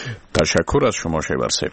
تشکر از شما شیبرسیب.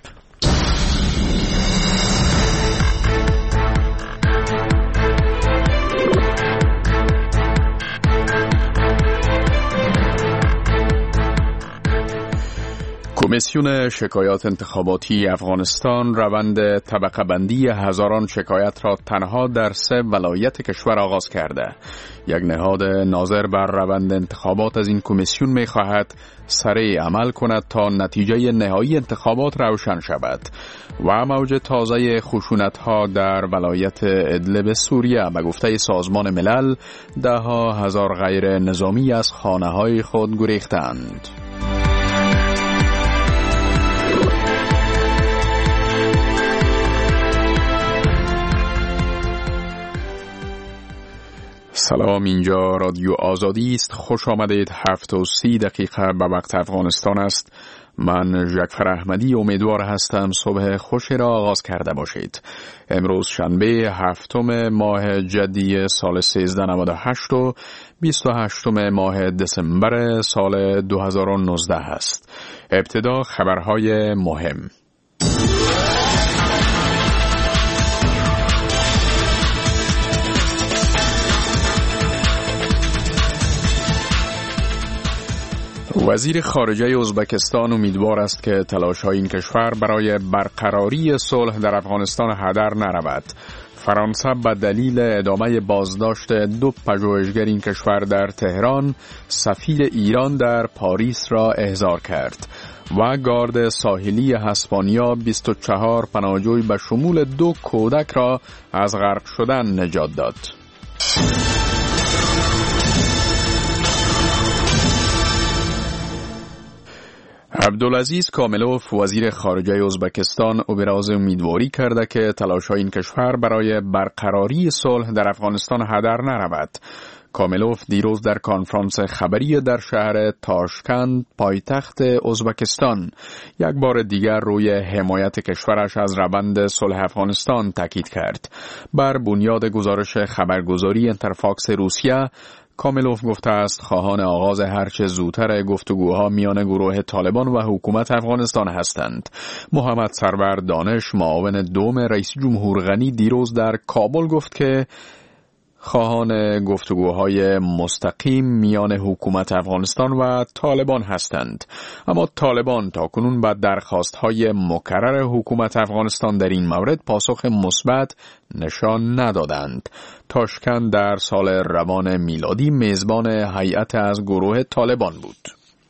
کمیسیون شکایات انتخاباتی افغانستان روند طبقه بندی هزاران شکایت را تنها در 3 ولایت کشور آغاز کرده. یک نهاد ناظر بر روند انتخابات از این کمیسیون می خواهد سریع عمل کند تا نتیجه نهایی انتخابات روشن شود. و موج تازه خشونت‌ها در ولایت ادلب سوریه به گفته سازمان ملل 10,000 غیر نظامی از خانه‌های خود گریختند. سلام، اینجا رادیو آزادی است. خوش آمدید. 7:30 به وقت افغانستان است. من جعفر احمدی امیدوار هستم صبح خوشی را آغاز کرده باشید. امروز شنبه 7 ماه جدی سال 1398 و 28 ماه دسامبر سال 2019 است. ابتدا خبرهای مهم. وزیر خارجه ازبکستان امیدوار است که تلاش‌های این کشور برای برقراری صلح در افغانستان هدر نرود. فرانسه به دلیل ادامه بازداشت 2 پژوهشگر این کشور در تهران سفیر ایران در پاریس را احضار کرد. و گارد ساحلی اسپانیا 24 پناهجوی به شمول 2 کودک را از غرق شدن نجات داد. عبدالعزیز کاملوف وزیر خارجه ازبکستان ابراز امیدواری کرده که تلاش‌های این کشور برای برقراری صلح در افغانستان هدر نرود. کاملوف دیروز در کنفرانس خبری در شهر تاشکند پایتخت ازبکستان یک بار دیگر روی حمایت کشورش از روند صلح افغانستان تاکید کرد. بر بنیاد گزارش خبرگزاری انترفاکس روسیه، کاملوف گفته است خواهان آغاز هرچه زودتر گفتگوها میان گروه طالبان و حکومت افغانستان هستند. محمد سرور دانش معاون دوم رئیس جمهور غنی دیروز در کابل گفت که خواهان گفتگوهای مستقیم میان حکومت افغانستان و طالبان هستند. اما طالبان تاکنون به درخواست‌های مکرر حکومت افغانستان در این مورد پاسخ مثبت نشان ندادند. تاشکند در سال روان میلادی میزبان هیئت از گروه طالبان بود.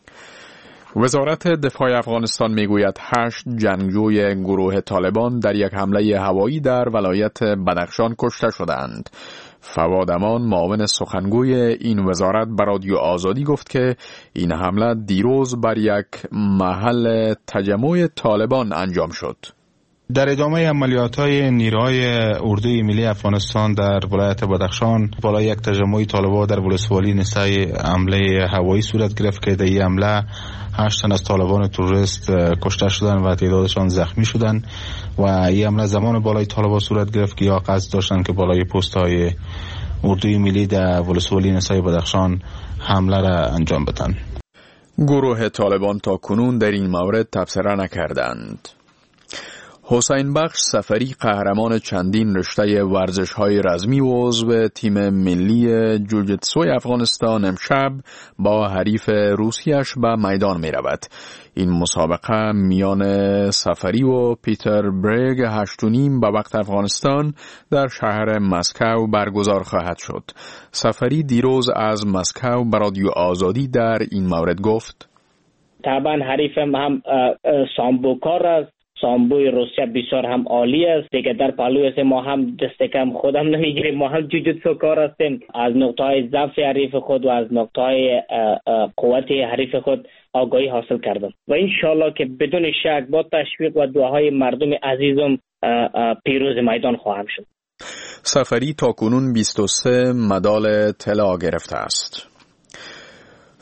وزارت دفاع افغانستان میگوید 8 جنگجوی گروه طالبان در یک حمله هوایی در ولایت بدخشان کشته شدند. فواد امان معاون سخنگوی این وزارت به رادیو آزادی گفت که این حمله دیروز بر یک محل تجمع طالبان انجام شد. در ادامه عملیات‌های نیروهای اردوی ملی افغانستان در ولایت بدخشان بالای یک تجمع طالبان در ولسوالی نسای حمله هوایی صورت گرفت که در این حمله 8 تن از طالبان تروریست کشته شدند و تعدادشان زخمی شدند و این حمله زمان بالای طالبان صورت گرفت که یا قصد داشتند که بالای پست‌های اردوی ملی در ولسوالی نسای بدخشان حمله را انجام بدن. گروه طالبان تا کنون در این مورد تبصره نکردند. حسین بخش سفری قهرمان چندین رشته ورزش‌های رزمی و عضو تیم ملی جوجیتسوی افغانستان امشب با حریف روسیش به میدان می رود. این مسابقه میان سفری و پیتر برگ 8:30 به وقت افغانستان در شهر مسکو برگزار خواهد شد. سفری دیروز از مسکو به رادیو آزادی در این مورد گفت: طبعا حریفم هم سامبوکار است. سامبوی روسیه بسیار هم عالی است. دیگه در پهلوی است ما هم دست کم خودم نمیگیریم، ما هم جوجوتسو کار هستیم. از نقطه‌های ضعف حریف خود و از نقطه‌های قوت حریف خود آگاهی حاصل کردم و انشالله که بدون شک با تشویق و دعاهای مردم عزیزم پیروز میدان خواهم شد. سفری تا کنون 23 مدال طلا گرفته است.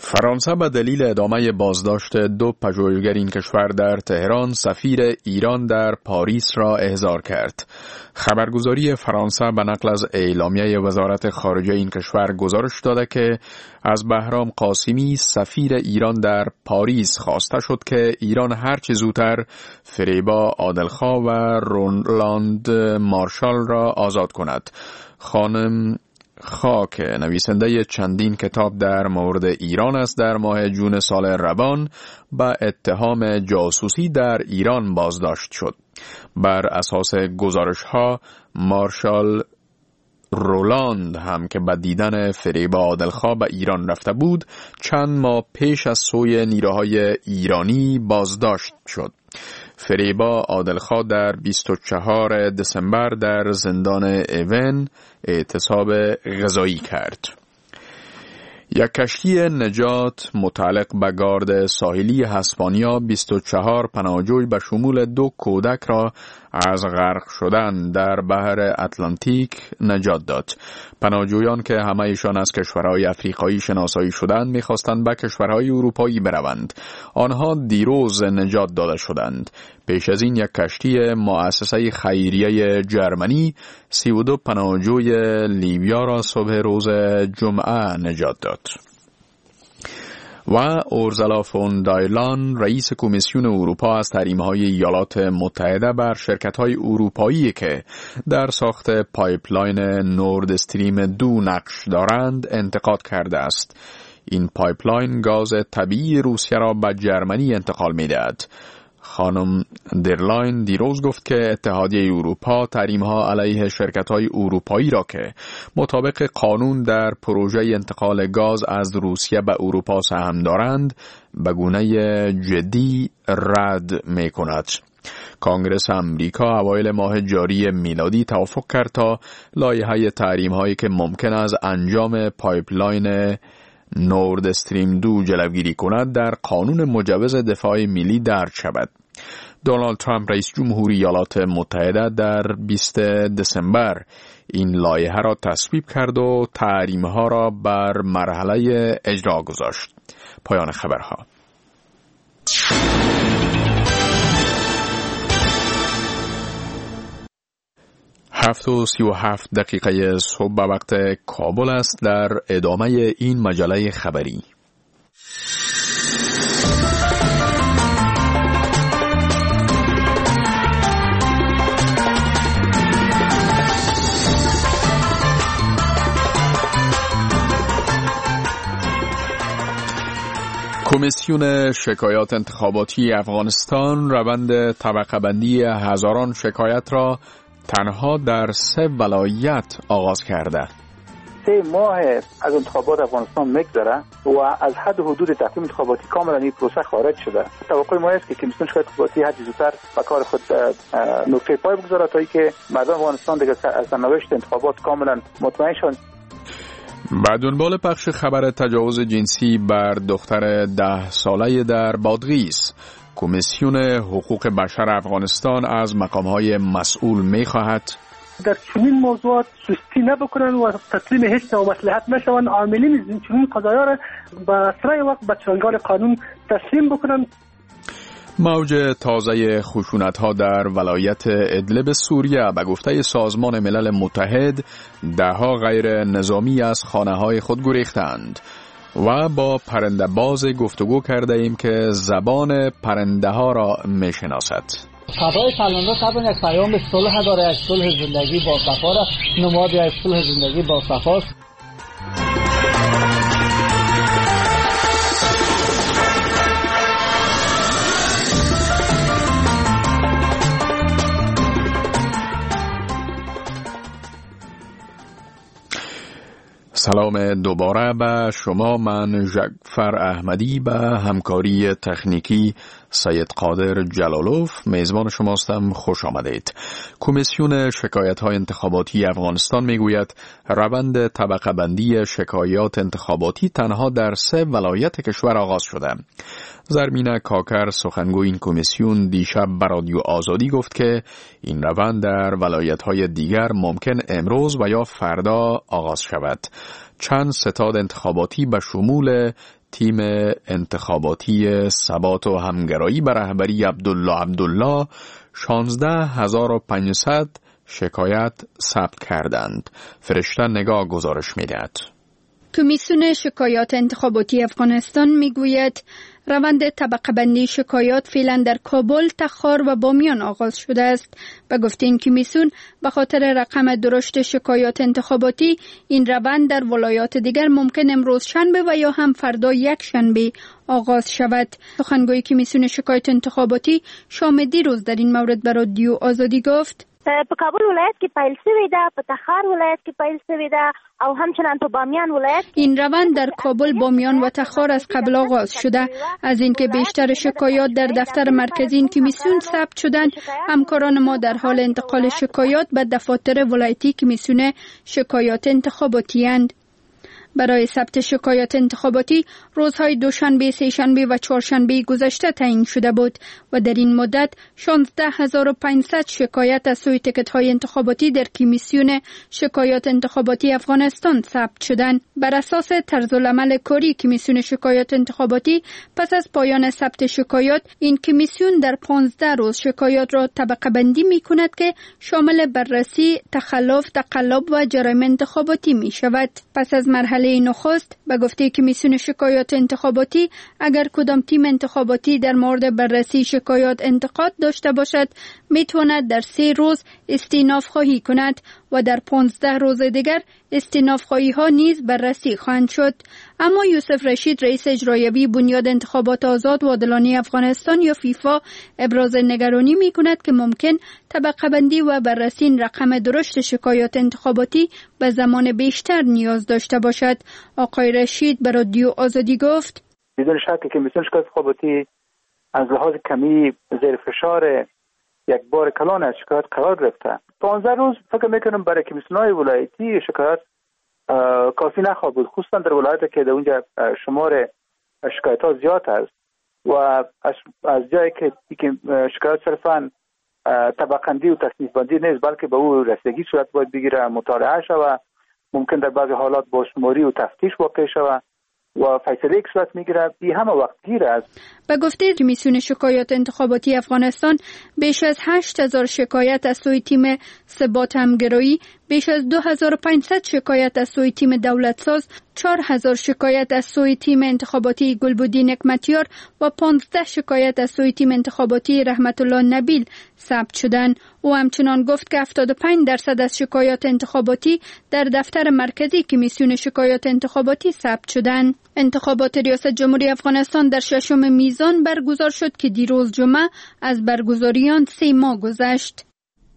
فرانسه به دلیل ادامه بازداشت 2 پژوهشگر این کشور در تهران سفیر ایران در پاریس را احضار کرد. خبرگزاری فرانسه به نقل از اعلامیه وزارت خارجه این کشور گزارش داده که از بهرام قاسمی سفیر ایران در پاریس خواسته شد که ایران هرچه زودتر فریبا عادلخواه و رولاند مارشال را آزاد کند. خانم خاک نویسنده چندین کتاب در مورد ایران است در ماه جون سال روان به اتهام جاسوسی در ایران بازداشت شد. بر اساس گزارش‌ها مارشال رولاند هم که به دیدن فریبا عادلخواه به ایران رفته بود چند ماه پیش از سوی نیروهای ایرانی بازداشت شد. فریبا عادلخواه در 24 دسامبر در زندان ایون اعتصاب غذایی کرد. یک کشتی نجات متعلق به گارد ساحلی هسپانیا 24 پناهجوی به شمول 2 کودک را از غرق شدن در بحر اتلانتیک نجات داد. پناهجویان که همه ایشان از کشورهای افریقایی شناسایی شدند می‌خواستند به کشورهای اروپایی بروند. آنها دیروز نجات داده شدند. پیش از این یک کشتی مؤسسه خیریه جرمنی 32 پناهجوی لیبیا را صبح روز جمعه نجات داد. و اورزلا فون دایلان رئیس کمیسیون اروپا از تحریم‌های ایالات متحده بر شرکت‌های اروپایی که در ساخت پایپلاین نورد استریم 2 نقش دارند انتقاد کرده است. این پایپلاین گاز طبیعی روسیه را به جرمنی انتقال می‌دهد. خانم درلاین دیروز گفت که اتحادیه اروپا تحریم‌ها علیه شرکت‌های اروپایی را که مطابق قانون در پروژه انتقال گاز از روسیه به اروپا سهم دارند به گونه جدی رد می‌کند. کنگره امریکا اوایل ماه جاری میلادی توافق کرد تا لایحه تحریم‌هایی که ممکن است انجام پایپلاین نورد استریم 2 جلوگیری کند در قانون مجوز دفاع ملی درج شود. دونالد ترامپ رئیس جمهوری ایالات متحده در 20 دسامبر این لایحه را تصویب کرد و تحریم‌ها را بر مرحله اجرا گذاشت. پایان خبرها. 7:37 صبح به وقت کابل است. در ادامه این مجله خبری کمیسیون شکایات انتخاباتی افغانستان روند طبقه بندی هزاران شکایت را تنها در 3 ولایت آغاز کرده. 3 ماه از انتخابات افغانستان میگذره و از حد حدود تقویم انتخاباتی کاملا این پروسه خارج شده. توقع ما است که کمیسیون شکایات انتخاباتی هر چه زودتر به کار خود نقطه پای بگذاره تا اینکه مردم افغانستان دیگه از سرنوشت انتخابات کاملا مطمئن شوند. به دنبال پخش خبر تجاوز جنسی بر دختر 10 ساله در بادغیس، کمیسیون حقوق بشر افغانستان از مقام‌های مسئول می‌خواهد در چنین موضوعات سستی نبکنن و تسلیم هیچ نوع مصلحت نشوند. عاملین این چنین قضایا را به اسرع وقت به چنگال قانون تسلیم بکنن. موج تازه خشونت‌ها در ولایت ادلب سوریه به گفته سازمان ملل متحد 10 غیر نظامی از خانه‌های خود گریختند. و با پرنده باز گفتگو کرده ایم که زبان پرنده ها را می شناسد. صدای سلمانده صبر یک پیام صلح داره، یک صلح زندگی با صفا را نماد یک صلح زندگی با صفاست. سلام دوباره به شما. من جعفر احمدی به همکاری تکنیکی سید قادر جلالوف میزبان شماستم. خوش آمدید. کمیسیون شکایت‌های انتخاباتی افغانستان میگوید روند طبقه بندی شکایات انتخاباتی تنها در 3 ولایت کشور آغاز شده. زرمینه کاکر سخنگوی این کمیسیون دیشب به رادیو آزادی گفت که این روند در ولایت‌های دیگر ممکن امروز و یا فردا آغاز شود. چند ستاد انتخاباتی به شمول تیم انتخاباتی ثبات و همگرایی به رهبری عبدالله 16500 شکایت ثبت کردند. فرشته نگاه گزارش می‌دهد. کمیسیون شکایات انتخاباتی افغانستان میگوید روند طبقه بندی شکایات فعلا در کابل، تخار و بامیان آغاز شده است. به گفته این کمیسیون به خاطر رقم درشت شکایات انتخاباتی این روند در ولایات دیگر ممکن امروز شنبه و یا هم فردا یک شنبه آغاز شود. سخنگوی کمیسیون شکایات انتخاباتی شام دیروز در این مورد به رادیو آزادی گفت: په کابل ولایت کې پیل شوی ده، په تخار ولایت کې پیل شوی ده او همچنان په بامیان ولایت. این روند در کابل، بامیان و تخار از قبل آغاز شده. از اینکه بیشتر شکایات در دفتر مرکزی این کمیسیون ثبت شدند، همکاران ما در حال انتقال شکایات به دفاتر ولایتی کمیسیون شکایات انتخاباتی اند. برای ثبت شکایات انتخاباتی روزهای دوشنبه، سه‌شنبه و چهارشنبه گذشته تعیین شده بود و در این مدت 16500 شکایت از سوی تکت‌های انتخاباتی در کمیسیون شکایات انتخاباتی افغانستان ثبت شدند. بر اساس طرزالعمل کاری کمیسیون شکایات انتخاباتی، پس از پایان ثبت شکایات این کمیسیون در 15 روز شکایات را طبقه بندی می‌کند که شامل بررسی، تخلف، تقلب و جرایم انتخاباتی می‌شود. پس از مرحله نخست به گفته کمیسیون شکایات انتخاباتی، اگر کدام تیم انتخاباتی در مورد بررسی شکایات انتقاد داشته باشد، میتواند در 3 روز استئناف خواهی کند و در 15 روز دیگر استئناف خواهی ها نیز بررسی خواهند شد. اما یوسف رشید، رئیس اجرایی بنیاد انتخابات آزاد و عادلانه افغانستان یا فیفا، ابراز نگرانی می کند که ممکن طبقه بندی و بررسی این رقم درشت شکایات انتخاباتی به زمان بیشتر نیاز داشته باشد. آقای رشید به رادیو آزادی گفت: بدون شک که کمیسیون شکایات انتخاباتی از لحاظ کمی زیر فشار یک بار کلان از شکایات قرار گرفته. 15 روز فکر میکنم برای کمیسیون‌های ولایتی شکایات کافی نخواهد بود، خصوصا در ولایتی که در اونجا شمار شکایت‌ها زیاد است و از جایی که شکایات صرفاً طبقه‌بندی و تصنیف بندی نیست، بلکه به او رسیدگی صورت باید بگیره، مطالعه شود، ممکن در بعضی حالات با شماری و تفتیش واقع شود و فیصله یک صورت میگیره. این همه وقت گیر است. به گفته کمیسیون شکایات انتخاباتی افغانستان، بیش از 8000 شکایت از سوی تیم ثبات همگرایی، بیش از 2500 شکایت از سوی تیم دولتساز، 4000 شکایت از سوی تیم انتخاباتی گلبدین نعمتیار و 15 شکایت از سوی تیم انتخاباتی رحمت الله نبیل ثبت شدند. او همچنان گفت که 75% از شکایات انتخاباتی در دفتر مرکزی کمیسیون شکایات انتخاباتی ثبت شدند. انتخابات ریاست جمهوری افغانستان در 6 میزان برگزار شد که دیروز جمعه از برگزاری آن 3 ماه گذشت.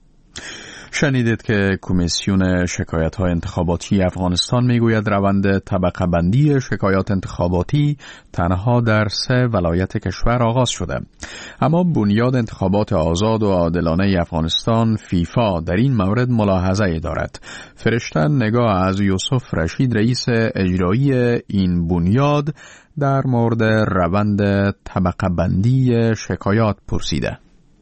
شنیدید که کمیسیون شکایت‌های انتخاباتی افغانستان میگوید روند طبقه بندی شکایات انتخاباتی تنها در 3 ولایت کشور آغاز شده. اما بنیاد انتخابات آزاد و عادلانه افغانستان فیفا در این مورد ملاحظه‌ای دارد. فرشته نگاه از یوسف رشید، رئیس اجرایی این بنیاد، در مورد روند طبقه بندی شکایات پرسیده.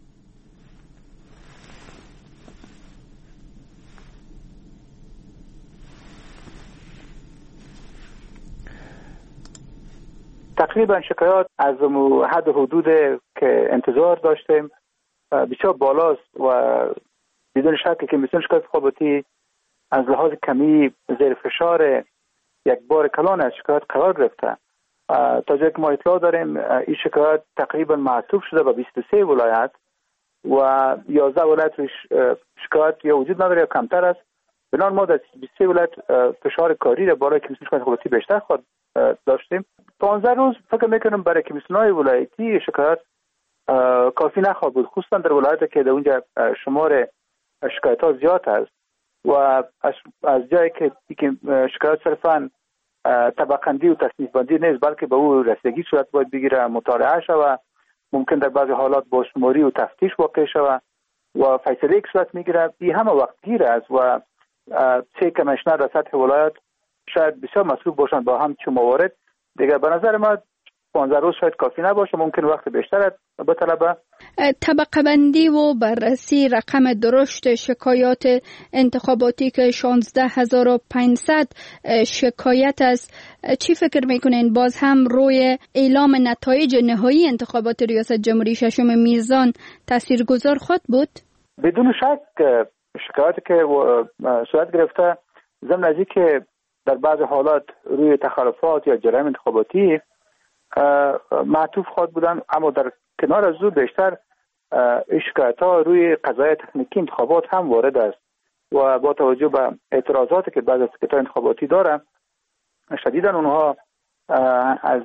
تقریبا شکایات از حد حدود که انتظار داشتیم بسیار بالاست و بدون شک که کمیسیون شکایات انتخاباتی از لحاظ کمی زیر فشار یک بار کلان از شکایات قرار گرفته. تا جایی که ما اطلاع داریم این شکایات تقریبا معطوف شده به 23 ولایت و 11 ولایت شکایات یا وجود نداره یا کمتر است. بنابراین ما در 23 ولایت فشار کاری را بالای کمیسیون شکایات انتخاباتی بیشتر خواهد داشتیم. 15 روز فکر میکنم برای کمیسیون‌های ولایتی شکایات کافی نخواهد بود، خصوصا در ولایتی که در اونجا شمار شکایت‌ها زیاد است و از جایی که شکایات صرفاً طبقه‌بندی و تصنیف بندی نیست، بلکه به او رسیدگی صورت باید بگیره، مطالعه شود، ممکن در بعضی حالات با شماری و تفتیش واقع شود و فیصله یک صورت میگیره. این همه وقت گیر است و 3 کمیشنر در سطح ولایت شاید بسیار مسئول باشند با همچون موارد. دیگر به نظر ما 15 روز شاید کافی نباشه، ممکن وقت بیشتر بطلبه. طبقه بندی و بررسی رقم درشت شکایات انتخاباتی که 16500 شکایت است، چی فکر میکنین باز هم روی اعلام نتایج نهایی انتخابات ریاست جمهوری ششم میزان تاثیرگذار خواهد بود؟ بدون شک شکایاتی که صورت گرفته ضمن از اینکه در بعض حالات روی تخلفات یا جرایم انتخاباتی معطوف خواهد بودن، اما در کنار از او بیشتر شکایت ها روی قضایای تکنیکی انتخابات هم وارد است و با توجه به اعتراضاتی که بعض از سکرترهای انتخاباتی دارن، شدیداً اونها از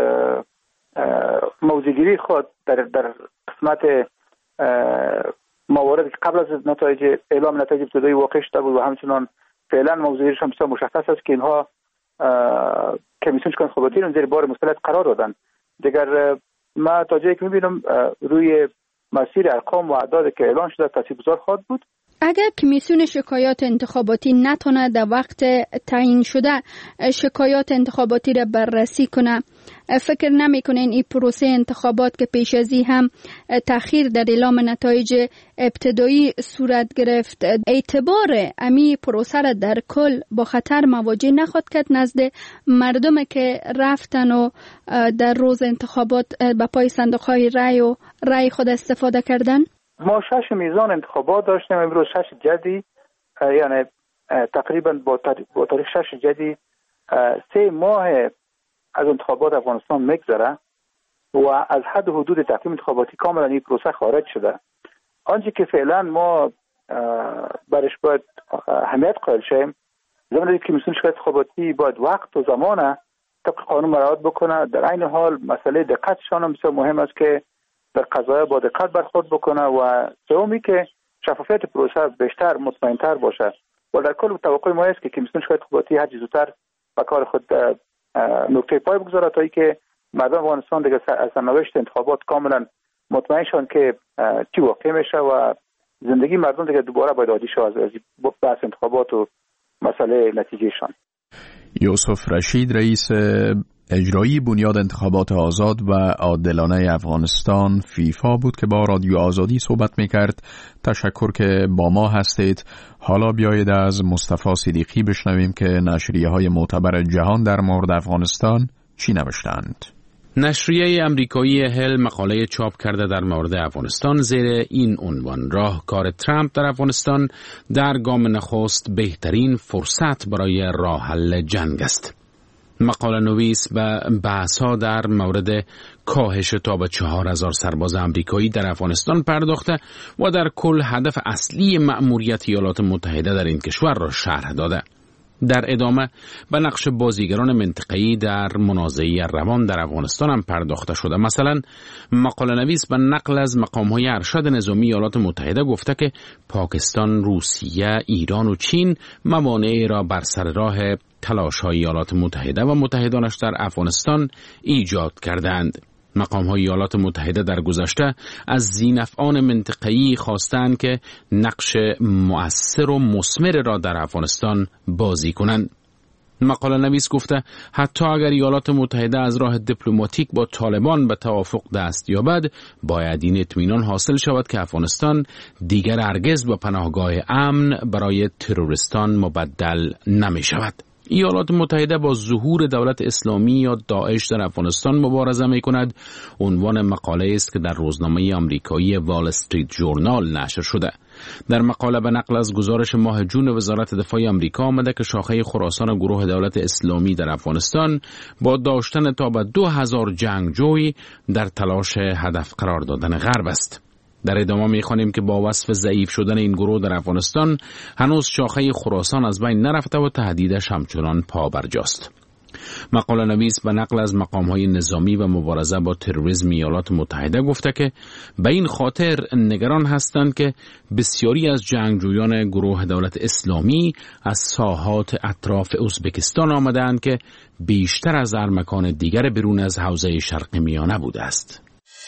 موضع‌گیری خود در قسمت موارد که قبل از اعلام نتایج ابتدایی واقع شده بود و همچنان فعلا موضوعش هم بسیار مشخص است که اینها کمیسیون شورای انتخاباتی رو زیر بار مسئولیت قرار دادن. دیگر ما تا جایی که می‌بینم روی مسیر ارقام و اعدادی که اعلان شده تاثیرگذار خواهد بود. اگر کمیسیون شکایات انتخاباتی نتونه در وقت تعیین شده شکایات انتخاباتی را بررسی کنه، فکر نمی‌کنین این پروسه انتخابات که پیش ازی هم تأخیر در اعلام نتایج ابتدایی صورت گرفت، اعتبار امی پروسه را در کل با خطر مواجه نخواهد کرد نزد مردم که رفتن و در روز انتخابات با پای صندوق‌های رای خود استفاده کردن؟ ما 6 میزان انتخابات داشتیم امروز 6 جدی، یعنی تقریبا با تاریخ 6 جدی 3 ماه از انتخابات افغانستان میگذره و از حد حدود تقویم انتخاباتی کاملا این پروسه خارج شده. آنچه که فعلا ما برش باید اهمیت قائل شیم، زمانی که کمیسیون شورای انتخاباتی باید وقت و زمان طبق قانون مراعات بکنه. در عین حال مسئله دقتشان هم بسیار مهم است که در قضایا با دقت برخورد بکنه و سومی که شفافیت پروسه بیشتر مطمئن‌تر باشه. و در کل توقع ما است که کمیسیون شورای انتخاباتی هر چه زودتر به کار خود نقطه پای بگذاره تا اینکه مردم افغانستان دیگه از سرنوشت انتخابات کاملا مطمئن شون که چی واقع میشه و زندگی مردم دیگه دوباره باید عادی شه از بحث انتخابات و مسئله نتیجهشان. یوسف رشید، رئیس اجرایی بنیاد انتخابات آزاد و عادلانه افغانستان فیفا بود که با رادیو آزادی صحبت میکرد. تشکر که با ما هستید. حالا بیایید از مصطفی صدیقی بشنویم که نشریه های معتبر جهان در مورد افغانستان چی نوشتند. نشریه امریکایی هل مقاله چاپ کرده در مورد افغانستان زیر این عنوان: راهکار ترامپ در افغانستان در گام نخست بهترین فرصت برای راه حل جنگ است. مقاله نویس به بحث‌ها در مورد کاهش تا به 4000 سرباز امریکایی در افغانستان پرداخته و در کل هدف اصلی مأموریت ایالات متحده در این کشور را شرح داده. در ادامه به نقش بازیگران منطقه‌ای در منازعه روان در افغانستان هم پرداخته شده. مثلا مقاله نویس به نقل از مقام‌های ارشد نظامی ایالات متحده گفته که پاکستان، روسیه، ایران و چین موانعی را بر سر راه تلاش‌های ایالات متحده و متحدانش در افغانستان ایجاد کردند. مقام‌های ایالات متحده در گذشته از ذی‌نفعان منطقه‌ای خواستند که نقش مؤثر و مثمر را در افغانستان بازی کنند. مقاله نویس گفته حتی اگر ایالات متحده از راه دیپلماتیک با طالبان به توافق دست یابد، باید این اطمینان حاصل شود که افغانستان دیگر هرگز به پناهگاه امن برای تروریستان مبدل نمی شود. ایالات متحده با ظهور دولت اسلامی یا داعش در افغانستان مبارزه می کند. عنوان مقاله است که در روزنامه آمریکایی وال استریت ژورنال نشر شده. در مقاله به نقل از گزارش ماه جون وزارت دفاع آمریکا آمده که شاخه خراسان گروه دولت اسلامی در افغانستان با داشتن تا به 2000 جنگجوی در تلاش هدف قرار دادن غرب است. در ادامه می‌خوانیم که با وصف ضعیف شدن این گروه در افغانستان هنوز شاخه خراسان از بین نرفته و تهدیدش همچنان پابرجاست. مقاله نویس به نقل از مقام‌های نظامی و مبارزه با تروریسم ایالات متحده گفته که به این خاطر نگران هستند که بسیاری از جنگجویان گروه دولت اسلامی از ساحات اطراف ازبکستان آمدند که بیشتر از هر مکان دیگر بیرون از حوزه شرق میانه بوده است.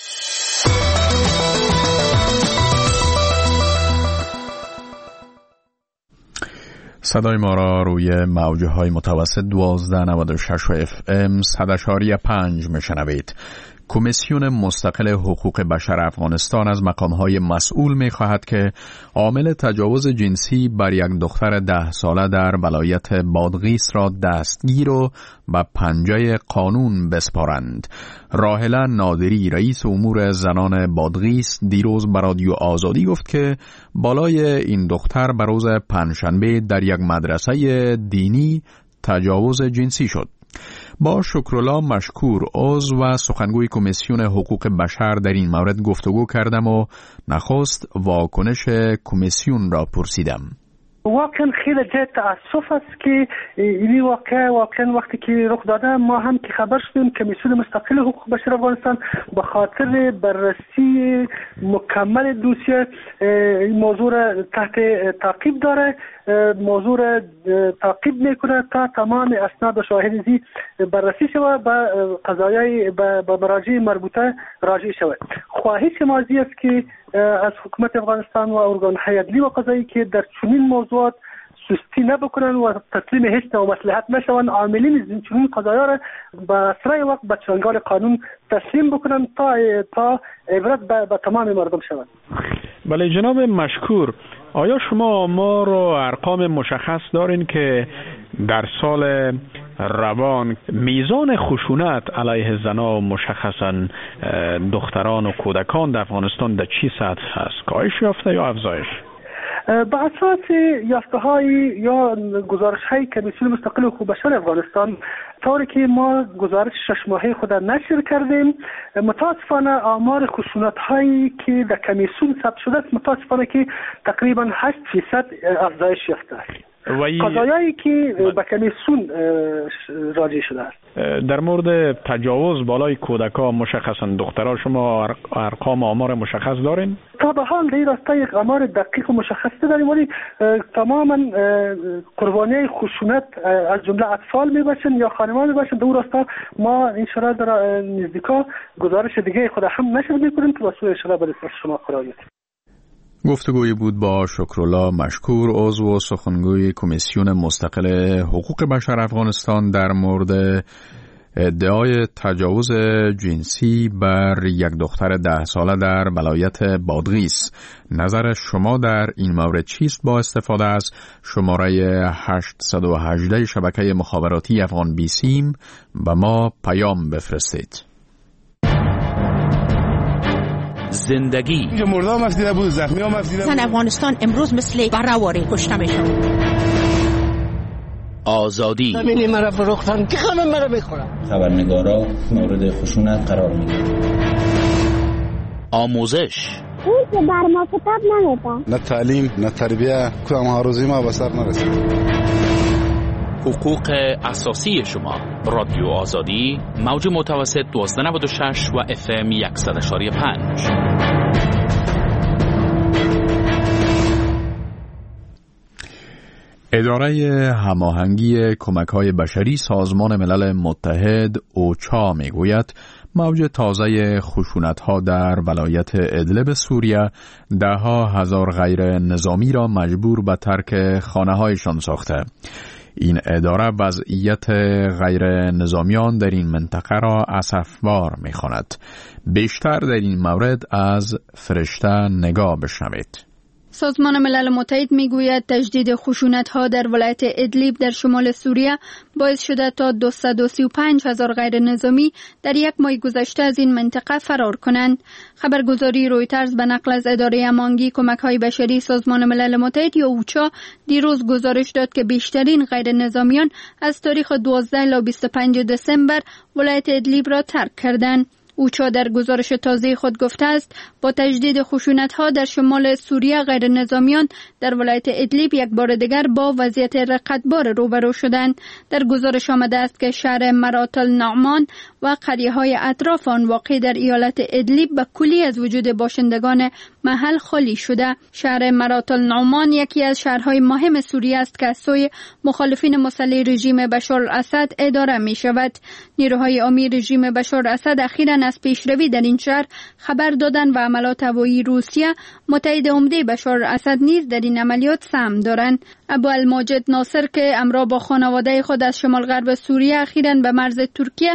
صدای ما را روی موج‌های متوسط 1296 FM 100.5 میشنوید. کمیسیون مستقل حقوق بشر افغانستان از مقامهای مسئول می‌خواهد که عامل تجاوز جنسی بر یک دختر 10 ساله در ولایت بادغیس را دستگیر و به پنجه قانون بسپارند. راهله نادری رئیس امور زنان بادغیس دیروز به رادیو آزادی گفت که بالای این دختر به روز پنجشنبه در یک مدرسه دینی تجاوز جنسی شد. با شکرالله مشکور عضو و سخنگوی کمیسیون حقوق بشر در این مورد گفتگو کردم و نخست واکنش کمیسیون را پرسیدم. واقعا خیلی جای تأسف است که این واقعا وقتی که رخ داده ما هم که خبر شدیم کمیسیون مستقل حقوق بشر افغانستان به خاطر بررسی مکمل دوسیه این موضوع را تحت تعقیب داره، موضوع را تعقیب میکنه تا تمام اسناد و شواهد زی بررسی شود و قضایای به مراجع مربوطه راجع شود. خواهش ما است که از حکومت افغانستان و ارگان‌های عدلی و قضایی که در چنین موضوعات سستی نبکنن و تسلیم هیچ نوع مصلحت نشون، عاملین چنین قضایا را به سرای وقت به چنگال قانون تسلیم بکنن تا عبرت به تمام مردم شود. بله جناب مشکور، آیا شما آمار و ارقام مشخص دارین که در سال روان میزان خشونت علیه زنان و مشخصا دختران و کودکان در افغانستان در چی سطح هست؟ کاهش یافته یا افزایش؟ به اساس یافته‌های یا گزارش‌های کمیسیون مستقل حقوق بشر افغانستان طوری که ما گزارش 6 ماهه خود نشر کردیم، متاسفانه آمار خشونت‌هایی که در کمیسیون ثبت شده است متاسفانه که تقریبا 8% افزایش یافته است. قضایایی که به کمیسیون راجع شده است. در مورد تجاوز بالای کودکان مشخصا دخترها شما ارقام آمار مشخص دارین؟ تا به حال در راستا یک آمار دقیق و مشخص داریم، ولی تماما قربانی خشونت از جمله اطفال میباشن یا خانمان میباشن. در راستا ما انشاءالله در نزدیکا گزارش دیگه خود هم نشر میکنیم که واسه انشاءالله به دست شما قرار میدیم. گفتگوی بود با شکرالله مشکور عضو و سخنگوی کمیسیون مستقل حقوق بشر افغانستان در مورد ادعای تجاوز جنسی بر یک دختر 10 ساله در ولایت بادغیس. نظر شما در این مورد چیست؟ با استفاده از شماره 818 شبکه مخابراتی افغان بیسیم به ما پیام بفرستید. زندگی مردم مفدیده بود، زخمی ها مفدیده بود. زن افغانستان امروز مثل برهواری کشته میشن. آزادی ببینی مرا فروختن که همه مرا میخورن. خبرنگارا مورد خشونت قرار میگیرن. آموزش اون که بر ما کتاب نمیده. نه تعلیم نه تربیه کدام آرزوی ما به سر نرسید. حقوق اساسی شما. رادیو آزادی موج متوسط 1296 و FM 100.5. اداره هماهنگی کمک‌های بشری سازمان ملل متحد اوچا میگوید موج تازه خشونت‌ها در ولایت ادلب سوریه ده‌ها هزار غیر نظامی را مجبور به ترک خانه‌هایشان ساخته. این اداره وضعیت غیر نظامیان در این منطقه را اسفبار می‌خواند. بیشتر در این مورد از فرشته نگاه بشنوید. سازمان ملل متحد میگوید تجدید خشونت‌ها در ولایت ادلیب در شمال سوریه باعث شده تا 235,000 غیر نظامی در یک ماه گذشته از این منطقه فرار کنند. خبرگزاری رویترز به نقل از اداره هماهنگی کمک‌های بشری سازمان ملل متحد یا اوچا دیروز گزارش داد که بیشترین غیر نظامیان از تاریخ 12 الی 25 دسامبر ولایت ادلیب را ترک کردند. اوچا در گزارش تازه خود گفته است با تجدید خشونت‌ها در شمال سوریه غیر نظامیان در ولایت ادلیب یک بار دیگر با وضعیت رقتبار روبرو شدند. در گزارش آمده است که شهر مرات النعمان و قریه‌های اطراف آن واقع در ایالت ادلیب به کلی از وجود باشندگان محل خالی شده. شهر مرات النعمان یکی از شهرهای مهم سوریه است که از سوی مخالفین مسلح رژیم بشار الاسد اداره می شود. نیروهای عامی رژیم بشار الاسد اخیراً از پیشروی در این شهر خبر دادند و عملات هوایی روسیه متحد عمده بشار الاسد نیز در این عملیات سهم دارند. ابو الماجد ناصر که همراه با خانواده خود از شمال غرب سوریه اخیراً به مرز ترکیه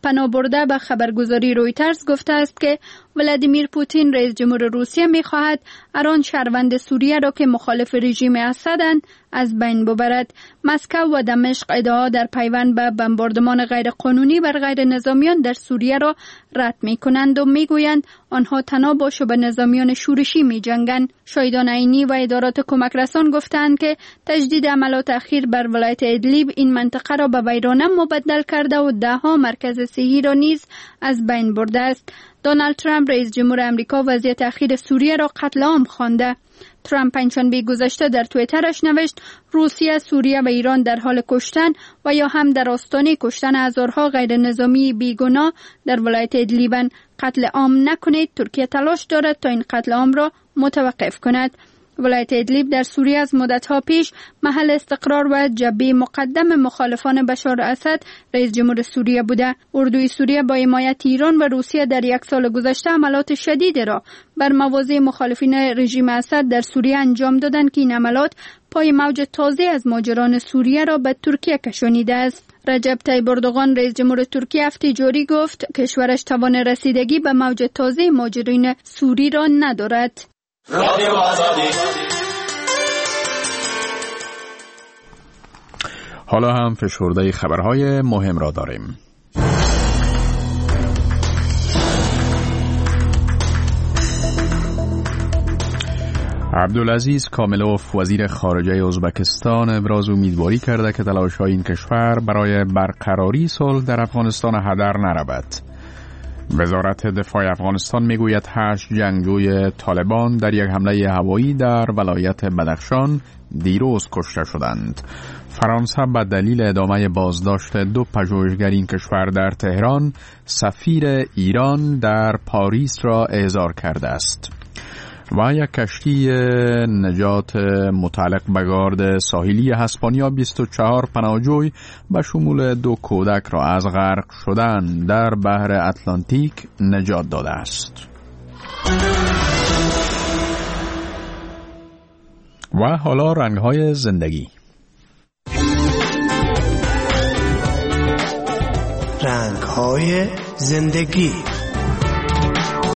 پناه برده به خبرگزاری رویترز گفته است که ولادیمیر پوتین رئیس جمهور روسیه می‌خواهد آن شهروند سوریه را که مخالف رژیم اسدند از بین ببرد. مسکو و دمشق ادعا در پیوند به بمباردمان غیرقانونی بر غیر نظامیان در سوریه را رد می‌کنند و می‌گویند آنها تنها با شبه نظامیان شورشی می‌جنگند. شاهدان عینی و ادارات کمک رسان گفتند که تجدید عملیات اخیر بر ولایت ادلیب این منطقه را به ویرانه مبدل کرده و ده‌ها مرکز صحی را نیز از بین برده است. دونالد ترامپ رئیس جمهور امریکا وضعیت اخیر سوریه را قتل عام خوانده. ترامپ پنجشنبه گذشته در توییترش نوشت روسیه، سوریه و ایران در حال کشتن و یا هم در آستانه کشتن هزارها غیر نظامی بیگناه در ولایت ادلیبند. قتل عام نکنید. ترکیه تلاش دارد تا این قتل عام را متوقف کند. ولایت ادلیب در سوریه از مدت‌ها پیش محل استقرار و جبهه مقدم مخالفان بشار اسد رئیس جمهور سوریه بوده. اردوی سوریه با حمایت ایران و روسیه در یک سال گذشته عملیات شدید را بر مواضع مخالفین رژیم اسد در سوریه انجام دادند که این عملیات پای موج تازه از ماجران سوریه را به ترکیه کشانیده است. رجب طیب اردوغان رئیس جمهور ترکیه هفته جاری گفت کشورش توان رسیدگی به موج تازه ماجرین سوری را ندارد. رادیو آزادی. حالا هم فشرده خبرهای مهم را داریم. عبدالعزیز کاملوف وزیر خارجه ازبکستان ابراز امیدواری کرده که تلاش‌های این کشور برای برقراری صلح در افغانستان هدر نرود. وزارت دفاع افغانستان میگوید 8 جنگجوی طالبان در یک حمله هوایی در ولایت بدخشان دیروز کشته شدند. فرانسه به دلیل ادامه بازداشت 2 پژوهشگر این کشور در تهران سفیر ایران در پاریس را احضار کرده است. و یک کشتی نجات متعلق به گارد ساحلی اسپانیا 24 پناهجوی به شمول 2 کودک را از غرق شدن در بحر اتلانتیک نجات داده است. و حالا رنگ‌های زندگی. رنگ‌های زندگی.